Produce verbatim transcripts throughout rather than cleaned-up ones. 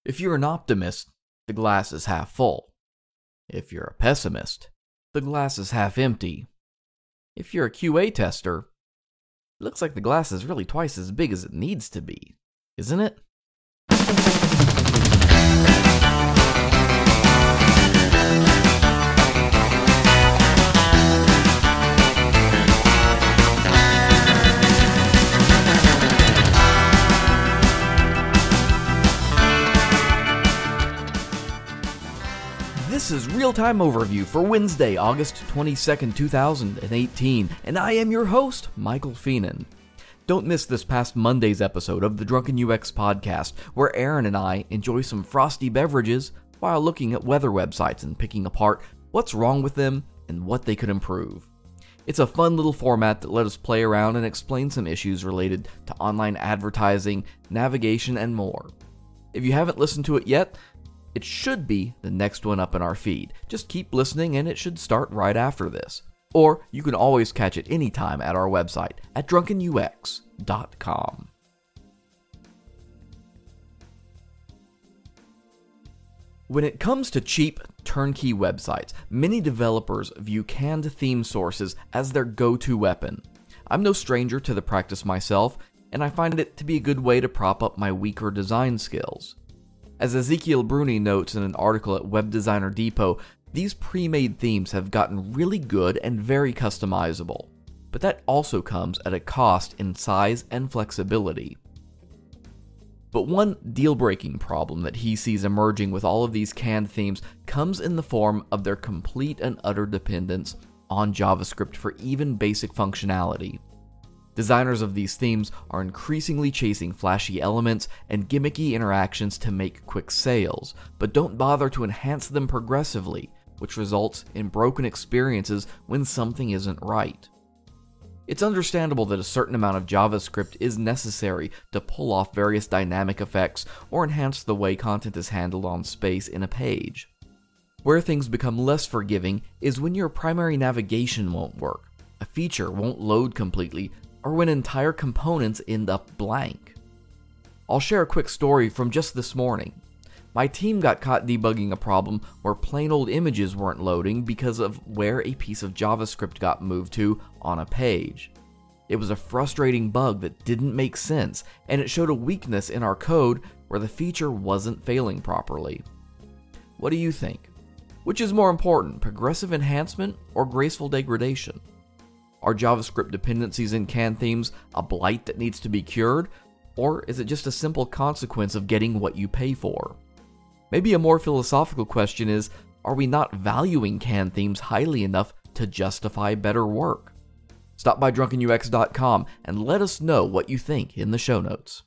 If you're an optimist, the glass is half full. If you're a pessimist, the glass is half empty. If you're a Q A tester, it looks like the glass is really twice as big as it needs to be, isn't it? This is Real-Time Overview for Wednesday, August twenty-second, two thousand eighteen, and I am your host, Michael Feenan. Don't miss this past Monday's episode of the Drunken U X podcast, where Aaron and I enjoy some frosty beverages while looking at weather websites and picking apart what's wrong with them and what they could improve. It's a fun little format that let us play around and explain some issues related to online advertising, navigation, and more. If you haven't listened to it yet, it should be the next one up in our feed. Just keep listening and it should start right after this. Or you can always catch it anytime at our website at drunken u x dot com. When it comes to cheap, turnkey websites, many developers view canned theme sources as their go-to weapon. I'm no stranger to the practice myself, and I find it to be a good way to prop up my weaker design skills. As Ezekiel Bruni notes in an article at Web Designer Depot, these pre-made themes have gotten really good and very customizable, but that also comes at a cost in size and flexibility. But one deal-breaking problem that he sees emerging with all of these canned themes comes in the form of their complete and utter dependence on JavaScript for even basic functionality. Designers of these themes are increasingly chasing flashy elements and gimmicky interactions to make quick sales, but don't bother to enhance them progressively, which results in broken experiences when something isn't right. It's understandable that a certain amount of JavaScript is necessary to pull off various dynamic effects or enhance the way content is handled on space in a page. Where things become less forgiving is when your primary navigation won't work, a feature won't load completely, or when entire components end up blank. I'll share a quick story from just this morning. My team got caught debugging a problem where plain old images weren't loading because of where a piece of JavaScript got moved to on a page. It was a frustrating bug that didn't make sense, and it showed a weakness in our code where the feature wasn't failing properly. What do you think? Which is more important, progressive enhancement or graceful degradation? Are JavaScript dependencies in canned themes a blight that needs to be cured, or is it just a simple consequence of getting what you pay for? Maybe a more philosophical question is, are we not valuing canned themes highly enough to justify better work? Stop by drunken u x dot com and let us know what you think in the show notes.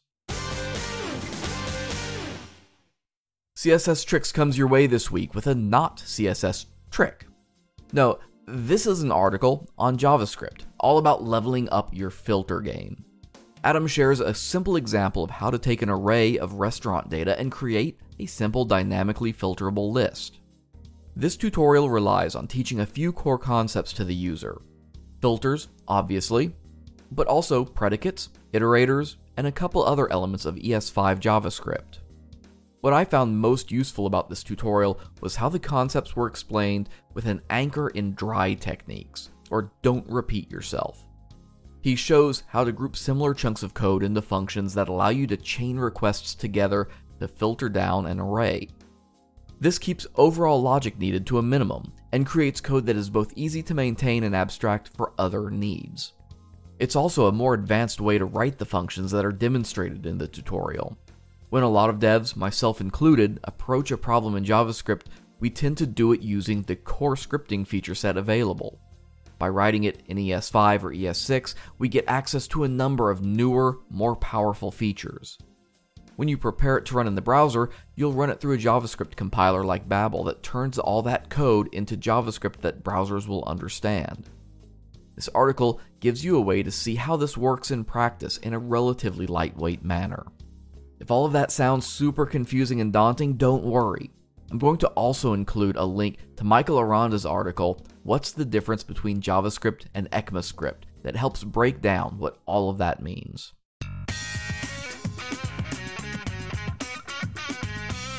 C S S Tricks comes your way this week with a not C S S trick. No, this is an article on JavaScript, all about leveling up your filter game. Adam shares a simple example of how to take an array of restaurant data and create a simple dynamically filterable list. This tutorial relies on teaching a few core concepts to the user. Filters, obviously, but also predicates, iterators, and a couple other elements of E S five JavaScript. What I found most useful about this tutorial was how the concepts were explained with an anchor in dry techniques, or don't repeat yourself. He shows how to group similar chunks of code into functions that allow you to chain requests together to filter down an array. This keeps overall logic needed to a minimum, and creates code that is both easy to maintain and abstract for other needs. It's also a more advanced way to write the functions that are demonstrated in the tutorial. When a lot of devs, myself included, approach a problem in JavaScript, we tend to do it using the core scripting feature set available. By writing it in E S five or E S six, we get access to a number of newer, more powerful features. When you prepare it to run in the browser, you'll run it through a JavaScript compiler like Babel that turns all that code into JavaScript that browsers will understand. This article gives you a way to see how this works in practice in a relatively lightweight manner. If all of that sounds super confusing and daunting, don't worry. I'm going to also include a link to Michael Aranda's article, What's the Difference Between JavaScript and ECMAScript, that helps break down what all of that means.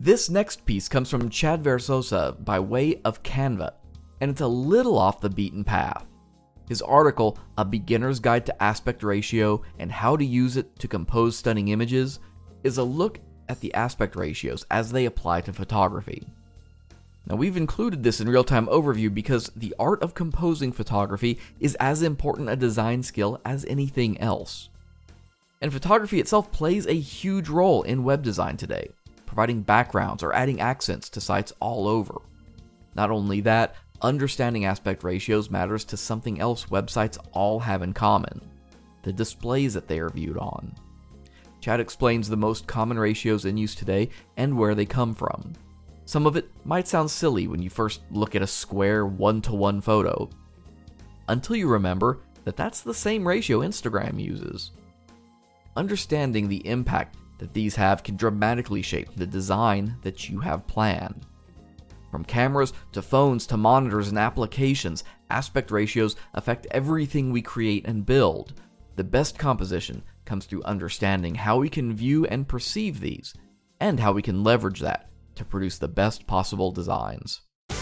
This next piece comes from Chad Versosa by way of Canva, and it's a little off the beaten path. His article, A Beginner's Guide to Aspect Ratio and How to Use It to Compose Stunning Images, is a look at the aspect ratios as they apply to photography. Now, we've included this in Real-Time Overview because the art of composing photography is as important a design skill as anything else. And photography itself plays a huge role in web design today, providing backgrounds or adding accents to sites all over. Not only that, understanding aspect ratios matters to something else websites all have in common: the displays that they are viewed on. Chad explains the most common ratios in use today and where they come from. Some of it might sound silly when you first look at a square one-to-one photo, until you remember that that's the same ratio Instagram uses. Understanding the impact that these have can dramatically shape the design that you have planned. From cameras to phones to monitors and applications, aspect ratios affect everything we create and build. The best composition comes through understanding how we can view and perceive these, and how we can leverage that to produce the best possible designs.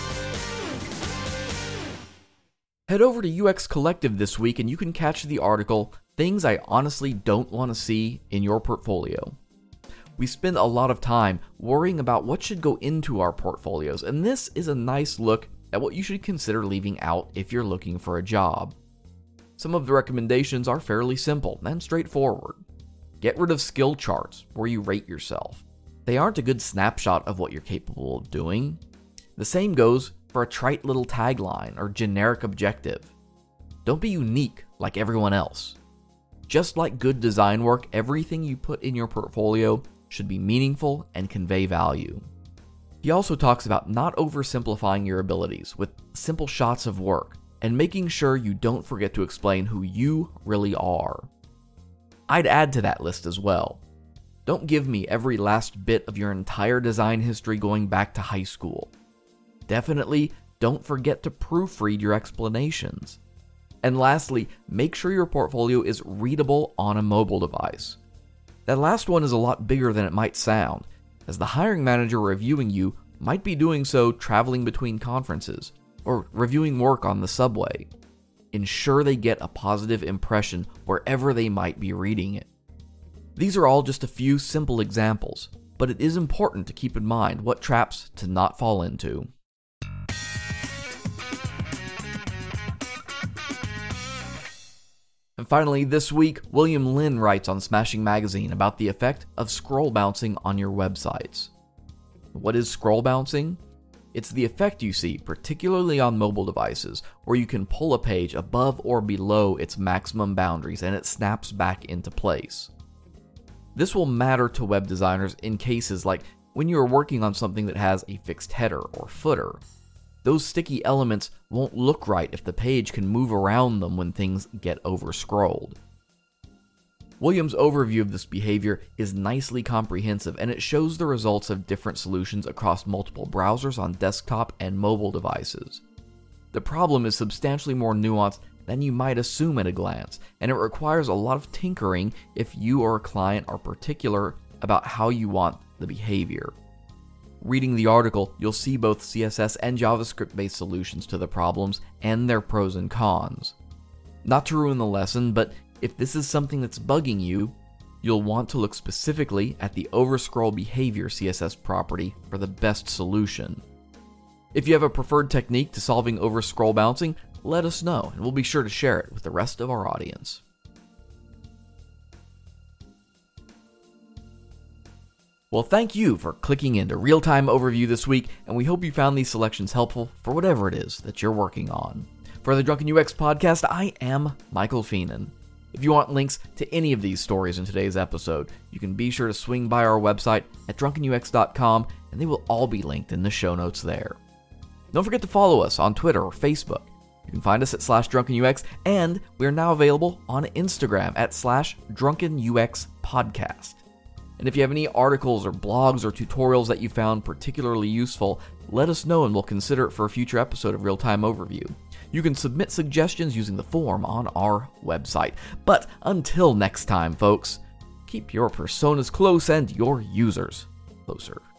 Head over to U X Collective this week and you can catch the article, Things I Honestly Don't Want to See in Your Portfolio. We spend a lot of time worrying about what should go into our portfolios, and this is a nice look at what you should consider leaving out if you're looking for a job. Some of the recommendations are fairly simple and straightforward. Get rid of skill charts where you rate yourself. They aren't a good snapshot of what you're capable of doing. The same goes for a trite little tagline or generic objective. Don't be unique like everyone else. Just like good design work, everything you put in your portfolio should be meaningful and convey value. He also talks about not oversimplifying your abilities with simple shots of work and making sure you don't forget to explain who you really are. I'd add to that list as well. Don't give me every last bit of your entire design history going back to high school. Definitely don't forget to proofread your explanations. And lastly, make sure your portfolio is readable on a mobile device. That last one is a lot bigger than it might sound, as the hiring manager reviewing you might be doing so traveling between conferences or reviewing work on the subway. Ensure they get a positive impression wherever they might be reading it. These are all just a few simple examples, but it is important to keep in mind what traps to not fall into. And finally, this week, William Lin writes on Smashing Magazine about the effect of scroll bouncing on your websites. What is scroll bouncing? It's the effect you see, particularly on mobile devices, where you can pull a page above or below its maximum boundaries and it snaps back into place. This will matter to web designers in cases like when you are working on something that has a fixed header or footer. Those sticky elements won't look right if the page can move around them when things get over-scrolled. William's overview of this behavior is nicely comprehensive, and it shows the results of different solutions across multiple browsers on desktop and mobile devices. The problem is substantially more nuanced than you might assume at a glance, and it requires a lot of tinkering if you or a client are particular about how you want the behavior. Reading the article, you'll see both C S S and JavaScript-based solutions to the problems and their pros and cons. Not to ruin the lesson, but if this is something that's bugging you, you'll want to look specifically at the overscroll behavior C S S property for the best solution. If you have a preferred technique to solving overscroll bouncing, let us know, and we'll be sure to share it with the rest of our audience. Well, thank you for clicking into Real-Time Overview this week, and we hope you found these selections helpful for whatever it is that you're working on. For the Drunken U X podcast, I am Michael Feenan. If you want links to any of these stories in today's episode, you can be sure to swing by our website at drunken u x dot com, and they will all be linked in the show notes there. Don't forget to follow us on Twitter or Facebook. You can find us at slash drunkenux, and we are now available on Instagram at slash drunkenux podcast. And if you have any articles or blogs or tutorials that you found particularly useful, let us know and we'll consider it for a future episode of Real-Time Overview. You can submit suggestions using the form on our website. But until next time, folks, keep your personas close and your users closer.